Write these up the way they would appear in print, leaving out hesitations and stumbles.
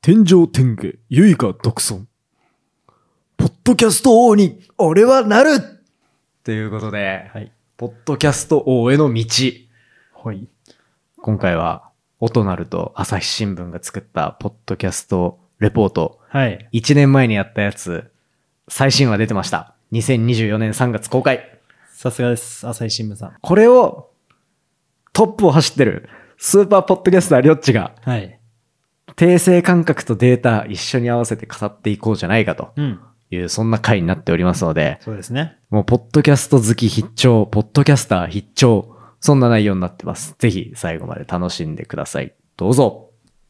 天上天下、唯我独尊。ポッドキャスト王に俺はなるということで、 はい。 ポッドキャスト王への道。 はい。 今回は、音なると朝日新聞が作ったポッドキャストレポート。 はい。 1年前にやったやつ、最新話出てました。2024年3月公開。 さすがです。朝日新聞さん。 これを、トップを走ってるスーパーポッドキャスターりょっちが、 はい。 定性感覚とデータ一緒に合わせて語っていこうじゃないかとうん。 いう、そんな回になっておりますので、 そうですね。 もうポッドキャスト好き必聴、ポッドキャスター必聴、そんな内容になってます。ぜひ最後まで楽しんでください。どうぞ。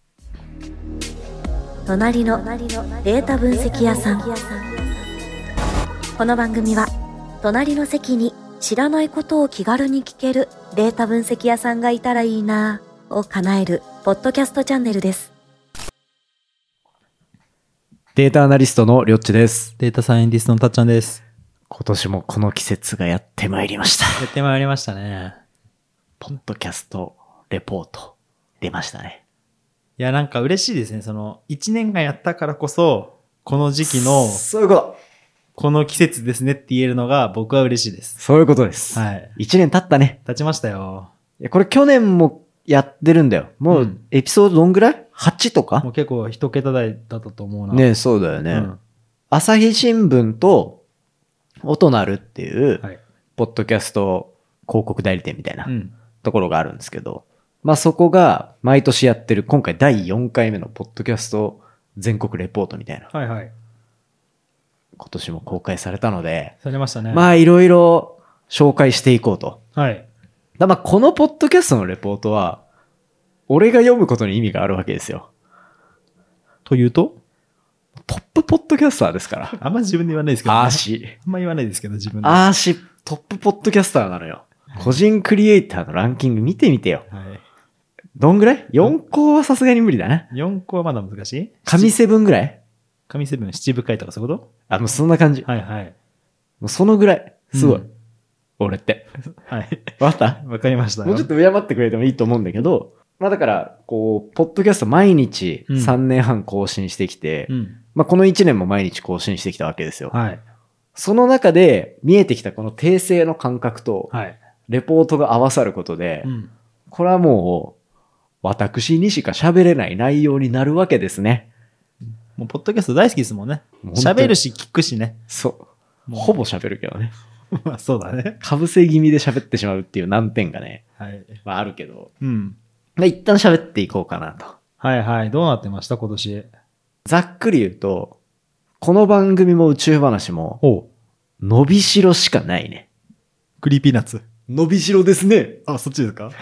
隣のデータ分析屋さん。この番組は隣の席に知らないことを気軽に聞けるデータ分析屋さんがいたらいいなぁを叶えるポッドキャストチャンネルです。 データアナリストのりょっちです。 データサイエンティストのたっちゃんです。 今年もこの季節がやってまいりました。 やってまいりましたね。 ポッドキャストレポート出ましたね。 いや、なんか嬉しいですね。1年間やったからこそ、この時期の、 そういうこと。 この季節ですねって言えるのが僕は嬉しいです。 そういうことです。 はい。 1年経ったね。 経ちましたよ。 いやこれ去年もやってるんだよ。もうエピソードどんぐらい ?8 とかもう結構一桁台だったと思うな。 ねえ、そうだよね。 うん。 朝日新聞と音なるっていう、 はい。 ポッドキャスト広告代理店みたいなうん。 ところがあるんですけど、まあそこが毎年やってる今回第4回目のポッドキャスト全国レポートみたいな。 はいはい。 今年も公開されたので、 されましたね。 まあいろいろ紹介していこうと。 はい。 まあこのポッドキャストのレポートは、俺が読むことに意味があるわけですよ。 というとトップポッドキャスターですから。 あんま自分で言わないですけど、ね。 アーシ。 あんま言わないですけど、自分で。 アーシ、トップポッドキャスターなのよ。個人クリエイターのランキング見てみてよ。 はい。 どんぐらい ?4 校はさすがに無理だな。 4個はまだ難しい神セブンぐらい神セブン、七部会とかそういうこあ、もうそんな感じ。 とはいはい。 もうそのぐらい。すごい。 うん俺って。 はい。 わかったわかりましたよ。 もうちょっと敬ってくれてもいいと思うんだけど、まあだから、こう、ポッドキャスト毎日うん 3年半更新してきて、 うん。 まあこの1年も毎日更新してきたわけですよ。 はい。 その中で見えてきたこの訂正の感覚と、 はい。 レポートが合わさることで、 うん。 これはもう、私にしか喋れない内容になるわけですね。 もう、ポッドキャスト大好きですもんね。 もう本当に喋るし、聞くしね。 そう。 もうほぼ喋るけどね。 まあ、そうだね。 かぶせ気味で喋ってしまうっていう難点がね、 はい。 まああるけど。 うん。 一旦喋っていこうかなと。 はいはい。どうなってました今年。 ざっくり言うと、この番組も宇宙話も、 お伸びしろしかないね。 クリーピーナッツ。 伸びしろですね。 あ、そっちですか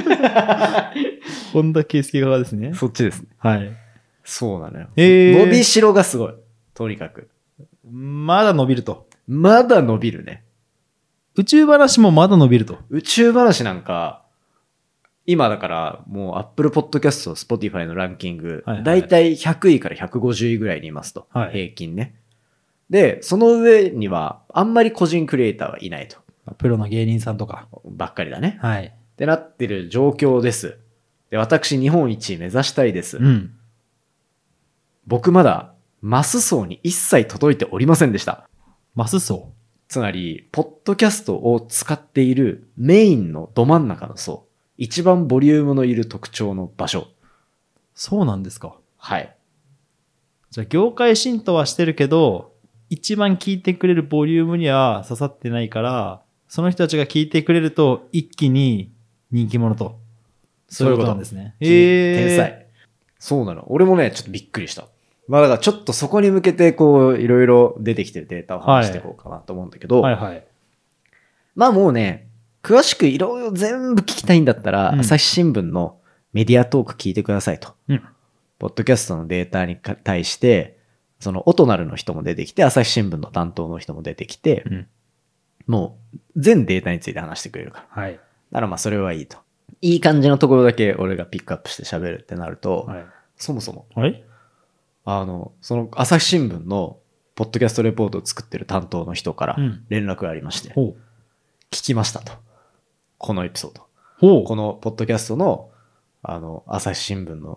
本田圭佑側ですね。 そっちですね。 はい。 そうなのよ。 伸伸びしろがすごい。とにかく。 まだ伸びると。 まだ伸びるね。 宇宙話もまだ伸びると。 宇宙話なんか、今だからもう Apple Podcast、Spotify のランキング、 はいはいだいたい100位から150位ぐらいにいますと。 はい平均ね。で、その上にはあんまり個人クリエイターはいないと。 プロの芸人さんとか。 ばっかりだね。 はい。 ってなってる状況です。で、私日本一目指したいです。 うん。 僕まだマス層に一切届いておりませんでした。 マス層。 つまり、ポッドキャストを使っているメインのど真ん中の層。一番ボリュームのいる特徴の場所。 そうなんですか。 はい。 じゃあ、業界浸透はしてるけど、一番聞いてくれるボリュームには刺さってないから、その人たちが聞いてくれると、一気に人気者と。そういうことなんですね。 天才。そうなの。俺もね、ちょっとびっくりした。まあだからちょっとそこに向けてこう、いろいろ出てきてるデータを話していこうかなと思うんだけど、 はいはい。 まあもうね、詳しくいろいろ全部聞きたいんだったら、 うん朝日新聞のメディアトーク聞いてくださいと。 うん。 ポッドキャストのデータに対して、そのオトナルの人も出てきて、朝日新聞の担当の人も出てきて、 うん。 もう全データについて話してくれるから。 はい。 だからまあそれはいいと。いい感じのところだけ俺がピックアップして喋るってなると、 はい。 そもそも、 はいその朝日新聞のポッドキャストレポートを作ってる担当の人からうん連絡がありまして、 ほう。 聞きましたと。このエピソード。 ほう。 このポッドキャストの、朝日新聞の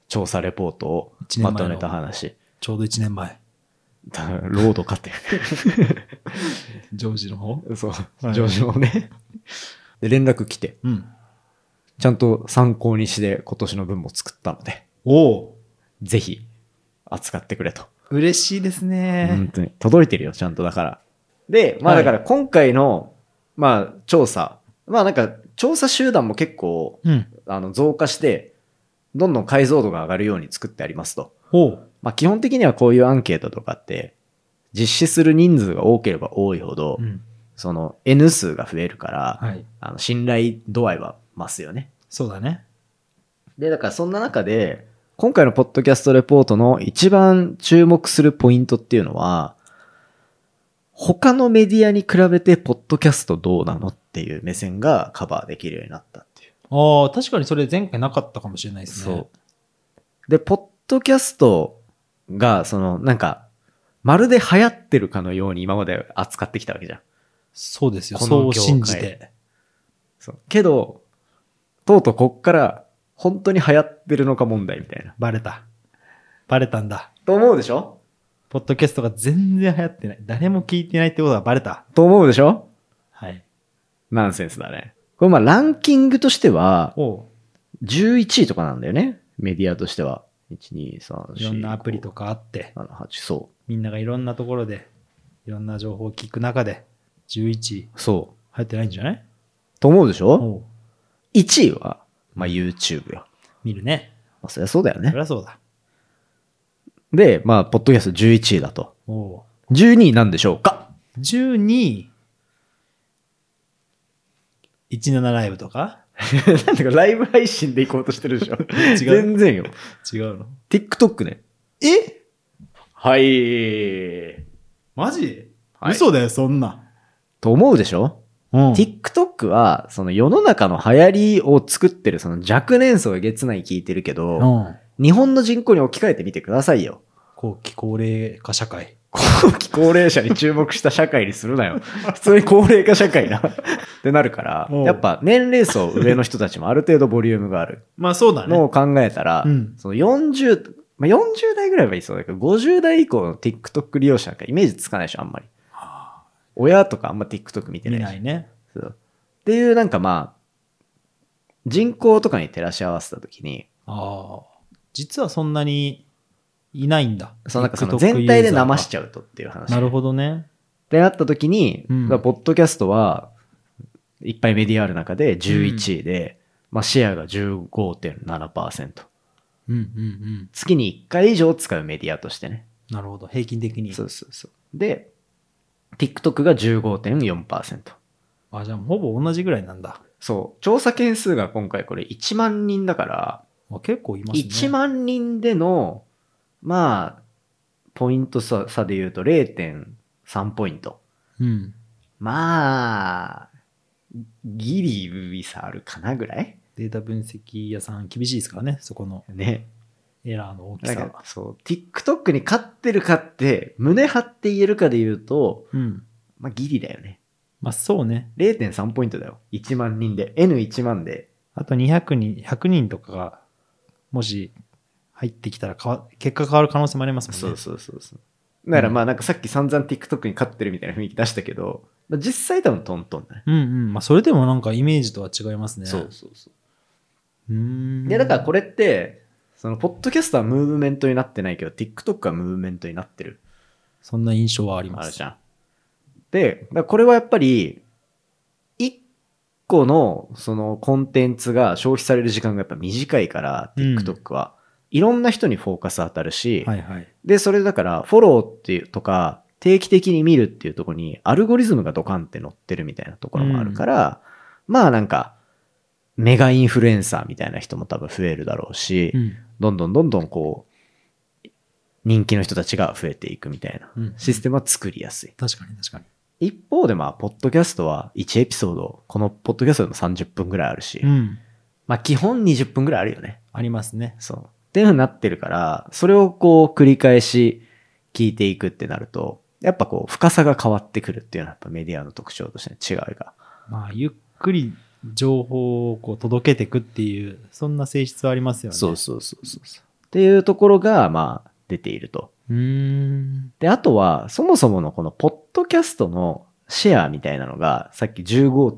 調査レポートをまとめた話。 ちょうど1年前。 ロードかって。 ジョージの方そう。 はい上司もね。で、連絡来て、 うん。 ちゃんと参考にして今年の分も作ったので、 おお。 ぜひ扱ってくれと。 嬉しいですね。 本当に。届いてるよ、ちゃんとだから。で、まあはいだから今回の、まあ調査。まあなんか調査集団も結構、 うん。 増加して、どんどん解像度が上がるように作ってありますと。 おう。 まあ基本的にはこういうアンケートとかって、実施する人数が多ければ多いほど、 うん。 その N 数が増えるから、 はい。 信頼度合いは増すよね。 そうだね。 で、だからそんな中で、今回のポッドキャストレポートの一番注目するポイントっていうのは、他のメディアに比べてポッドキャストどうなのっていう目線がカバーできるようになったっていう。 ああ、確かにそれ前回なかったかもしれないですね。 そう。で、ポッドキャストが、なんか、まるで流行ってるかのように今まで扱ってきたわけじゃん。 そうですよ。 このそう業界信じて。 そう。けど、とうとうこっから本当に流行ってるのか問題みたいな。 バレた。バレたんだ。 と思うでしょポッドキャストが全然流行ってない。誰も聞いてないってことがバレた。 と思うでしょはい。 ナンセンスだね。これまあランキングとしては、 おう。 11位とかなんだよね。メディアとしては。1、2、3、4。 いろんなアプリとかあって、 7、8、そみんながいろんなところで、いろんな情報を聞く中で、11位う。そ入ってないんじゃない？ う。と思うでしょおう。 ?1 位は、まあ YouTube よ。 見るね。 まあそりゃそうだよそね。 りゃそうだ。 で、まあ、ポッドキャスト11位だと。 おう。 12位なんでしょうか 12位、17ライブとかなんだかライブ配信で行こうとしてるでしょ違う全然よ。 違うの？ TikTok ね。 えはい。 マジ？ はい嘘だよ、そんな。 と思うでしょうん。 TikTok は、その世の中の流行りを作ってるその若年層が月内聞いてるけど、 うん。 日本の人口に置き換えてみてくださいよ。 後期高齢化社会。 後期高齢者に注目した社会にするなよ。普通に高齢化社会な。ってなるからおう、 やっぱ年齢層上の人たちもある程度ボリュームがあるまあそうだね。 のを考えたら、 うんその40、まあ、40代ぐらいはいいそうだけど、50代以降の TikTok 利用者なんかイメージつかないでしょ、あんまり。親とかあんま TikTok 見てないし。 見ないね。 そうっていうなんかまあ、人口とかに照らし合わせたときに、 ああ。実はそんなにいないんだ。 そのなんかその TikTok 全体で騙しちゃゃうとっていう話。 なるほど。 どね。 ってなったときに、 うんポッドキャストはいっぱいメディアある中で11位で、まあシェアが 15.7%。 うんうんうん。 月に1回以上使うメディアとしてね。 なるほど。平均的に。 そうそうそう。で、TikTok が 15.4%。 あ、じゃあほぼ同じぐらいなんだ。 そう。調査件数が今回これ1万人だから、 あ、結構いますね。 1万人での、まあ、ポイント差で言うと 0.3 ポイント。 うん。 まあ、ギリ差あるかなぐらいデータ分析屋さん厳しいですからね。そこのね。 エラーの大きさは。 なんかそう、TikTok に勝ってるかって、胸張って言えるかで言うと、 うん。 まあギリだよね。 まあそうね。 0.3 ポイントだよ。1万人で。N1 万で。 あと200人、100人とかが、もし入ってきたら結果変わる可能性もありますもんね。 そうそうそうそう。だからまあなんかさっき散々 TikTok に勝ってるみたいな雰囲気出したけど、まあ実際多分トントンだね。 うんうん。まあそれでもなんかイメージとは違いますね。 そうそうそう。 うーん。 で、だからこれって、その、ポッドキャストはムーブメントになってないけど、TikTok はムーブメントになってる。 そんな印象はあります。 あるじゃん。で、だからこれはやっぱり、一個の、その、コンテンツが消費される時間がやっぱ短いから、 うん TikTok は。いろんな人にフォーカス当たるし、 はいはい。 で、それだから、フォローっていうとか、定期的に見るっていうところに、アルゴリズムがドカンって載ってるみたいなところもあるから、まあなんか、メガインフルエンサーみたいな人も多分増えるだろうし、 うん。 どんどんこう、人気の人たちが増えていくみたいなうんシステムは作りやすい。 確かに確かに。 一方でまあ、ポッドキャストは1エピソード、このポッドキャストでも30分ぐらいあるし、 うん。 まあ基本20分ぐらいあるよね。 ありますね。 そう。っていう風になってるから、それをこう繰り返し聞いていくってなると、やっぱこう深さが変わってくるっていうのはやっぱメディアの特徴として違いが。 まあ、ゆっくり情報をこう届けていくっていう、そんな性質はありますよね。 そうそうそうそうそう。 っていうところが、まあ、出ていると。で、あとは、そもそものこのポッドキャストのシェアみたいなのが、さっき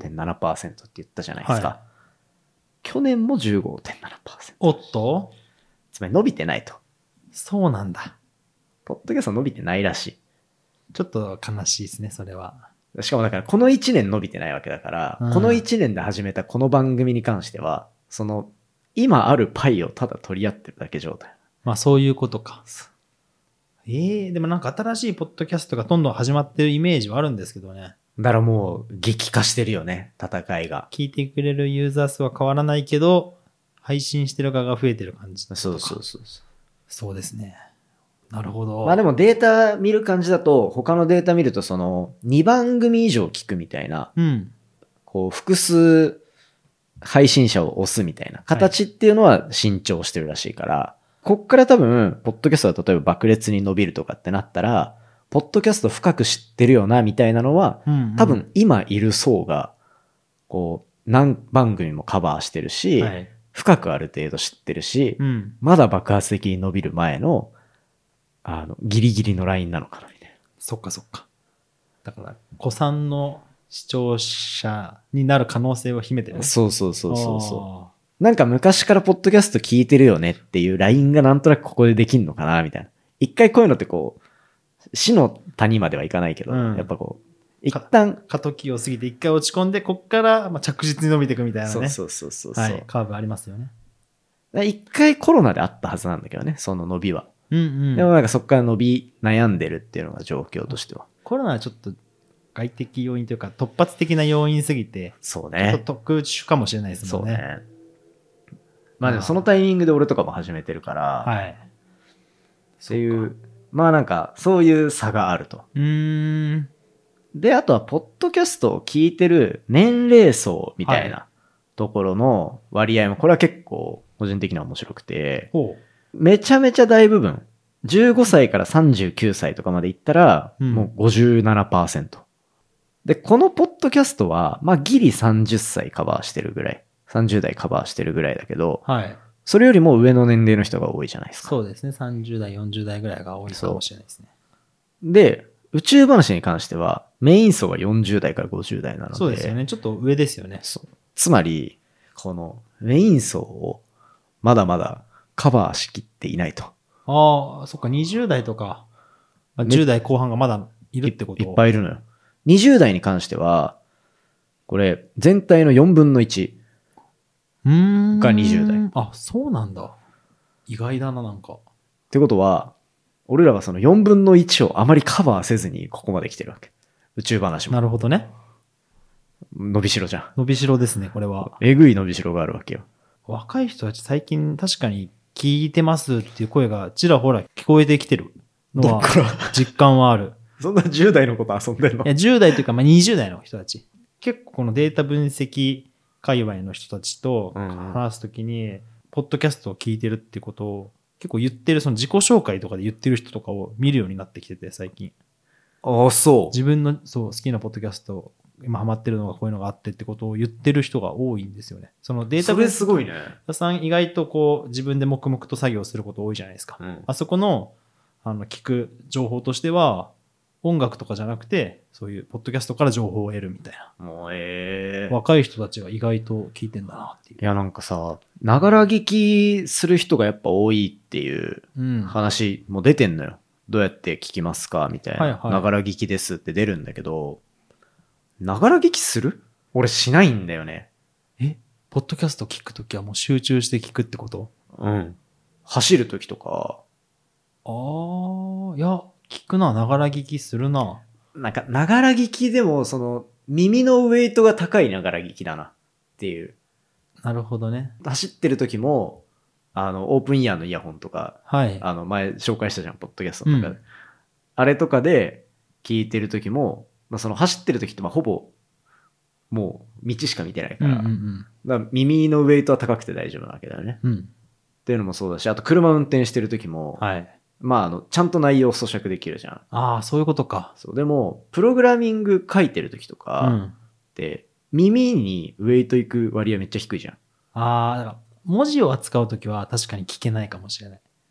15.7% って言ったじゃないですか。 はい、 去年も 15.7%。 おっとつまり伸びてないと。 そうなんだ。 ポッドキャスト伸びてないらしい。 ちょっと悲しいですね、それは。 しかもだからこの1年伸びてないわけだから、この1年で始めたこの番組に関しては、その今あるパイをただ取り合ってるだけ状態。 まあそういうことか。でもなんか新しいポッドキャストがどんどん始まってるイメージはあるんですけどね。 だからもう激化してるよね、戦いが。 聞いてくれるユーザー数は変わらないけど、配信してる側が増えてる感じ。 そうそうそう。 そうですね。なるほど。 まあでもデータ見る感じだと、他のデータ見るとその2番組以上聞くみたいな、こう複数配信者を押すみたいな形っていうのは慎重してるらしいから、こっから多分、ポッドキャストは例えば爆裂に伸びるとかってなったら、ポッドキャスト深く知ってるよなみたいなのは、多分今いる層が、こう、何番組もカバーしてるし、深くある程度知ってるし、まだ爆発的に伸びる前の、ギリギリのラインなのかなみたいな。 そっかそっか。だから、古参の視聴者になる可能性を秘めてる。 そうそうそうそうそう。なんか昔からポッドキャスト聞いてるよねっていうラインがなんとなくここでできんのかなみたいな。一回こういうのってこう、死の谷まではいかないけど、やっぱこう、一旦過渡期を過ぎて一回落ち込んで、こっからまあ着実に伸びていくみたいなね。 そうそうそうそう、 はい、カーブありますよね。 一回コロナであったはずなんだけどね、その伸びは。でもなんかそこから伸び悩んでるっていうのが状況としては。 コロナはちょっと外的要因というか突発的な要因すぎて、 そうね。 ちょっと特殊かもしれないですもんね。 そうね。まあでもそのタイミングで俺とかも始めてるから、 はい。 っていう、まあなんかそういう差があると。で、あとはポッドキャストを聞いてる年齢層みたいなところの割合も、これは結構個人的には面白くて、めちゃめちゃ大部分、15歳から39歳とかまでいったら、もう 57%。で、このポッドキャストは、まあギリ30歳カバーしてるぐらい。30代カバーしてるぐらいだけど、それよりも上の年齢の人が多いじゃないですか。 そうですね。30代、40代ぐらいが多いかもしれないですね。 で、宇宙話に関しては、メイン層は40代から50代なので。 そうですよね。ちょっと上ですよね。 つまり、このメイン層をまだまだカバーしきっていないと。 ああ、そっか、20代とか、10代後半がまだいるってこと？ いっぱいいるのよ。20代に関しては、これ、全体の4分の1が20代。 あ、そうなんだ。意外だな、なんか。 ってことは、俺らはその4分の1をあまりカバーせずにここまで来てるわけ。宇宙話も。 なるほどね。 伸びしろじゃん。 伸びしろですね、これは。 えぐい伸びしろがあるわけよ。 若い人たち最近確かに聞いてますっていう声がちらほら聞こえてきてるのは実感はある。 そんな10代のこと遊んでんの？ いや、10代というか、まあ、20代の人たち。結構このデータ分析界隈の人たちと話すときに、ポッドキャストを聞いてるってことを結構言ってる、その自己紹介とかで言ってる人とかを見るようになってきてて、最近。 ああ、そう。 自分の好きなポッドキャスト、今ハマってるのがこういうのがあってってことを言ってる人が多いんですよね。そのデータ分析。 それすごいね。 さん意外とこう自分で黙々と作業すること多いじゃないですか。あそこの、聞く情報としては、音楽とかじゃなくて、そういうポッドキャストから情報を得るみたいな。 もう若い人たちが意外と聞いてんだなっていう。 いやなんかさ、ながら聞きする人がやっぱ多いっていう話も出てんのよ。どうやって聞きますかみたいな。ながら聞きですって出るんだけど、ながら聞きする？俺しないんだよね。 ポッドキャスト聞くときはもう集中して聞くってこと？ うん。走るときとか。 いや、聞くな、ながら聞きするな。 なんか、ながら聞きでも、その、耳のウェイトが高いながら聞きだなっていう。 なるほどね。 走ってる時も、オープンイヤーのイヤホンとか、前紹介したじゃん、ポッドキャストの中で。あれとかで聞いてる時も、その走ってる時ってほぼ、もう道しか見てないから、だから耳のウェイトは高くて大丈夫なわけだよね。っていうのもそうだし、あと車運転してる時も、ちゃんと内容を咀嚼できるじゃん。 ああ、そういうことか。 そう、でも、プログラミング書いてる時とか、耳にウェイトいく割合めっちゃ低いじゃん。 だから文字を扱う時は確かに聞けないかもしれない。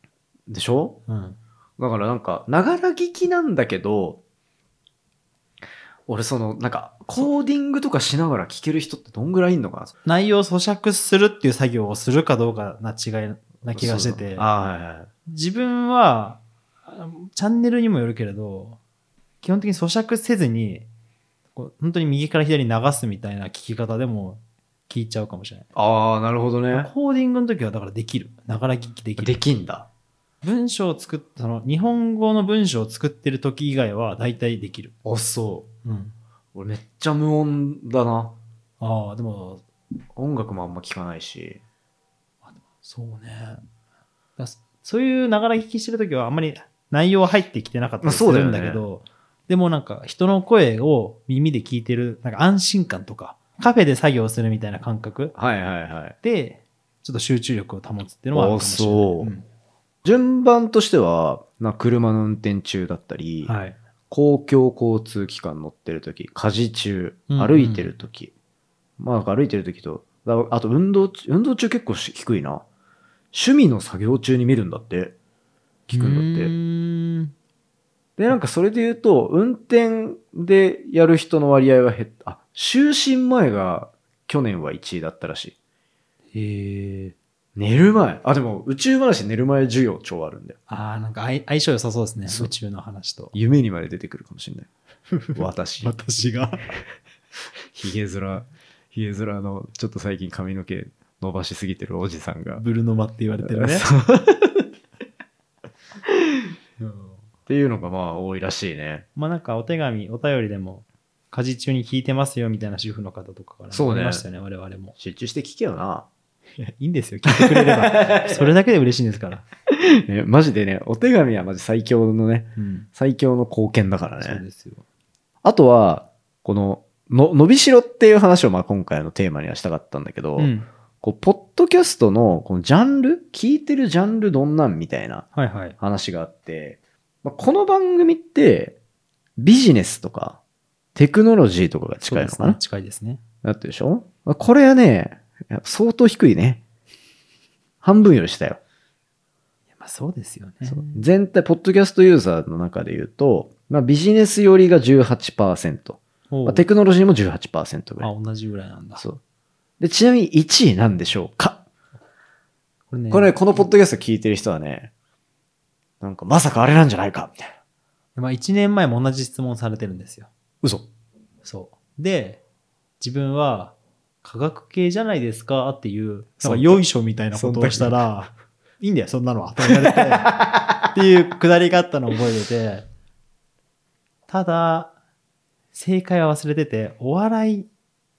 でしょ？ うん。 だからなんか、ながら聞きなんだけど、俺なんか、コーディングとかしながら聞ける人ってどんぐらいいんのかな？ 内容を咀嚼するっていう作業をするかどうかな違いな気がしてて。 はいはい。 自分は、チャンネルにもよるけれど、基本的に咀嚼せずに、本当に右から左に流すみたいな聞き方でも聞いちゃうかもしれない。 ああ、なるほどね。 コーディングの時はだからできる。ながら聞きできる。 できんだ。 文章を作っ日本語の文章を作ってる時以外は大体できる。 あ、そう。 うん。 俺めっちゃ無音だな。 ああ、でも、 音楽もあんま聞かないし。 そうね。そういうながら聞きしてる時はあんまり内容は入ってきてなかったりするんだけど、でもなんか人の声を耳で聞いてる、なんか安心感とか、カフェで作業するみたいな感覚はいはいはい。 で、ちょっと集中力を保つっていうのはあるかもしれない。 そう。順番としては、車の運転中だったり、 はい。 公共交通機関乗ってる時、家事中、 うんうん歩いてる時、まあなんか歩いてる時と、あと運動中結構低いな。趣味の作業中に見るんだって。聞くんだって。で、なんかそれで言うと、運転でやる人の割合は減った。就寝前が去年は1位だったらしい。 へえ。 寝る前。でも宇宙話寝る前需要超あるんだよ。 なんか相性良さそうですね。宇宙の話と。 夢にまで出てくるかもしれない。私が。 ヒゲ面のちょっと最近髪の毛伸ばしすぎてるおじさんが。 ブルノマって言われてるね。 っていうのがまあ多いらしいね。 まあなんかお便りでも、家事中に聞いてますよみたいな主婦の方とかからそうねありましたよね、我々も。 集中して聞けよな。 いや、いいんですよ、聞いてくれれば。それだけで嬉しいんですから。 ね、マジでね、お手紙はマジ最強のね、最強の貢献だからね。 そうですよ。 あとは、伸びしろっていう話をまあ今回のテーマにはしたかったんだけど、ポッドキャストのこのジャンル、聞いてるジャンルどんなんみたいな話があって、この番組ってビジネスとかテクノロジーとかが近いのかな？ 近いですね。 だってでしょ？これはね、相当低いね。半分より下よ。 まあそうですよね。 全体、ポッドキャストユーザーの中で言うと、ビジネス寄りが 18%。テクノロジーも 18% ぐらい。 同じぐらいなんだ。 そう。で、ちなみに1位なんでしょうか？このポッドキャスト聞いてる人はね、なんかまさかあれなんじゃないかみたいな。 まあ1年前も同じ質問されてるんですよ。 嘘。 そう。で、自分は科学系じゃないですかっていう、なんかよいしょみたいなことをしたら、いいんだよ、そんなのは。と言われて、っていうくだりがあったのを覚えてて、ただ、正解は忘れてて、お笑い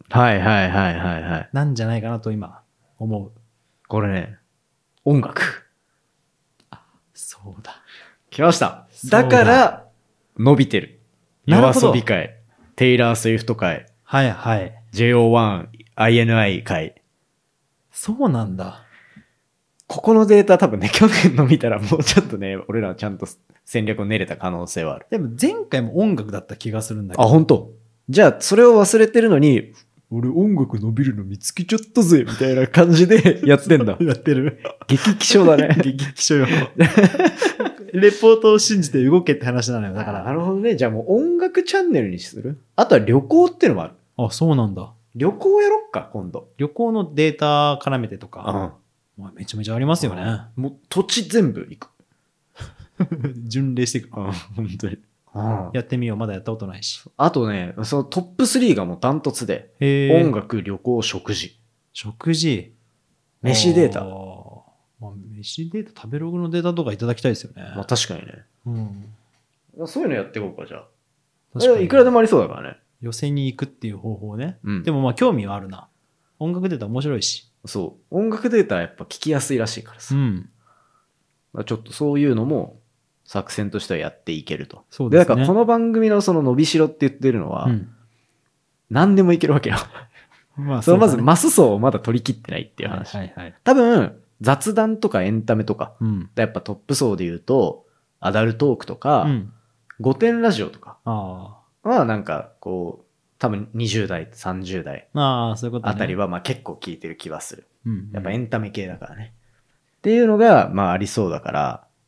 なんじゃないかなと今思う。 これね、音楽。 そうだ。 来ました。だから、伸びてる。夜遊び会、テイラー・スウィフト会、 はいはい。 JO1、INI 会。 そうなんだ。 ここのデータ多分ね、去年の見たらもうちょっとね、俺らちゃんと戦略を練れた可能性はある。 でも前回も音楽だった気がするんだけど。 本当？じゃあ、それを忘れてるのに、俺音楽伸びるの見つけちゃったぜみたいな感じでやってんだ。 やってる。 激気象だね。 激気象よ。レポートを信じて動けって話なのよ。だから。 なるほどね。じゃあもう音楽チャンネルにする？あとは旅行っていうのもある。 そうなんだ。 旅行やろっか、今度。 旅行のデータ絡めてとか。めちゃめちゃありますよね。 もう土地全部行く。 巡礼していく。 本当に。 やってみよう。まだやったことないし。 あとね、そのトップ3がもうダントツで、音楽、旅行、食事。飯データ。 飯データ、食べログのデータとかいただきたいですよね。 確かにね。そういうのやっていこうか、じゃあ。 いくらでもありそうだからね。 寄せに行くっていう方法ね。でも興味はあるな。音楽データ面白いし。 そう。音楽データはやっぱ聞きやすいらしいからさ。ちょっとそういうのも作戦としてはやっていけると。 そうですね。 だからこの番組のその伸びしろって言ってるのは、何でもいけるわけよ。まずマス層をまだ取り切ってないっていう話。多分、雑談とかエンタメとか、やっぱトップ層で言うと、アダルトークとか、御殿ラジオとかはなんかこう、多分20代、30代あたりはまあ結構聞いてる気はする。やっぱエンタメ系だからね。っていうのがまあありそうだから、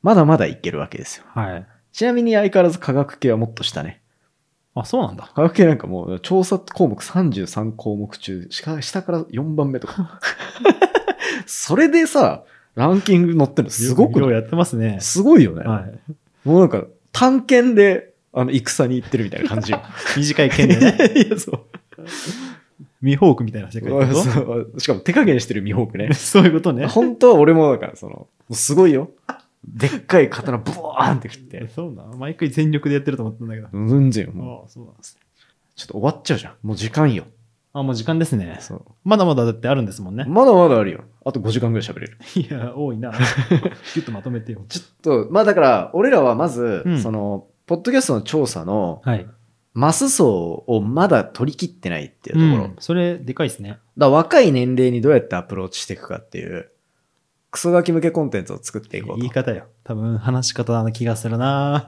まだまだいけるわけですよ。 はい。 ちなみに相変わらず科学系はもっと下ね。 あ、そうなんだ。 科学系なんかもう調査項目33項目中、下から4番目とか。それでさ、ランキング載ってるのすごくない？ ようやってますね。 すごいよね。 はい。 もうなんか、探検で、戦に行ってるみたいな感じよ。 短い剣でね。 いや、そう。 ミホークみたいな世界ってこそうしかも手加減してるミホークねと。そういうことね。 本当は俺もだから、もうすごいよ。でっかい刀ブワーンって振って。 そうな。毎回全力でやってると思ったんだけど。 全然よ。もうああ、そうなんですね。 ちょっと終わっちゃうじゃん。もう時間よ。 あ、もう時間ですね。 そう。 まだまだだってあるんですもんね。 まだまだあるよ。あと5時間ぐらい喋れる。 いや、多いな。ギュッとまとめてよ。 ちょっと、まあだから、俺らはまず、 うんポッドキャストの調査のはい。 マス層をまだ取り切ってないっていうところ。 それ、でかいですね。 だから若い年齢にどうやってアプローチしていくかっていう、クソガキ向けコンテンツを作っていこうと。 言い方よ。多分、話し方な気がするな。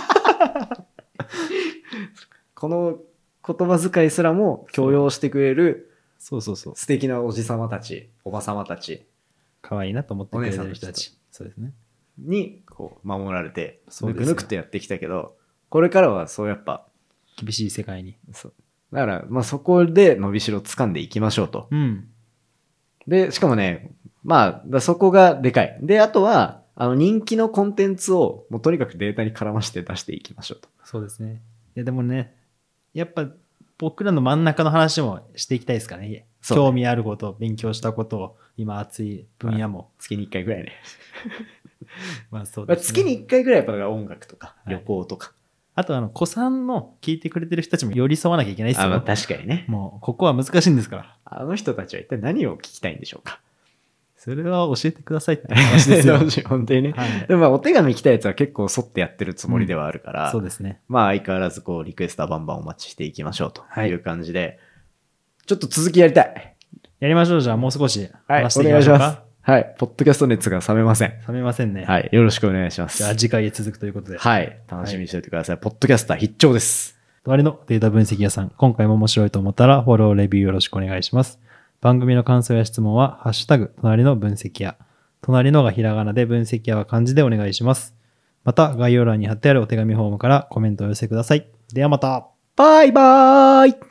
この言葉遣いすらも許容してくれるそうそうそう。 素敵なおじさまたち、おばさまたち可愛いなと思ってくれてる人お姉さんたちたち。そうですね。 にこう守られて、ぬくそうですよぬくとやってきたけど、これからはそうやっぱ、 厳しい世界に。 そうだから、まあそこで伸びしろを掴んでいきましょうと。 うん。 で、しかもね、まあ、そこがでかい。で、あとは、人気のコンテンツを、もうとにかくデータに絡まして出していきましょうと。 そうですね。いや、でもね、やっぱ、僕らの真ん中の話もしていきたいですからね。 そうね興味あること、勉強したことを、今熱い分野も。 月に1回ぐらいね。 まあそうまあ、 ですね。 月に1回ぐらいやっぱ音楽とか、 はい旅行とか。 あと、子さんの聞いてくれてる人たちも寄り添わなきゃいけないですよ。 まあ確かにね。 もう、ここは難しいんですから。 あの人たちは一体何を聞きたいんでしょうか。 それは教えてくださいって話ですよ。 本当にね。 はいでもまあお手紙来たやつは結構沿ってやってるつもりではあるから、 そうですね。 まあ相変わらずこうリクエストはバンバンお待ちしていきましょうとはいいう感じで、ちょっと続きやりたい。 やりましょう。じゃあもう少しはい、 話していきお願いしまましょうか。 す。はい、ポッドキャスト熱が冷めません。 冷めませんね。 はい、よろしくお願いします。 じゃあ次回へ続くということで。 はい、楽しみにしておいてください。ポッドキャスター必聴です。 隣のデータ分析屋さん、今回も面白いと思ったらフォロー、レビューよろしくお願いします。番組の感想や質問は、ハッシュタグ、隣の分析屋。隣のがひらがなで分析屋は漢字でお願いします。また、概要欄に貼ってあるお手紙フォームからコメントをお寄せください。ではまた。 バイバーイ。